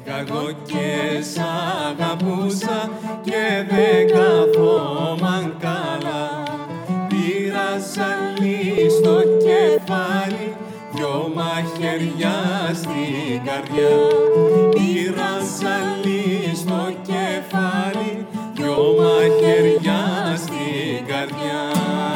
εγώ και σ' αγαπούσα και δεν καθόμαν καλά. Πήρα ζαλί στο κεφάλι, δυο μαχαιριά στην καρδιά. Πήρα ζαλί στο κεφάλι, δυο μαχαιριά στην καρδιά.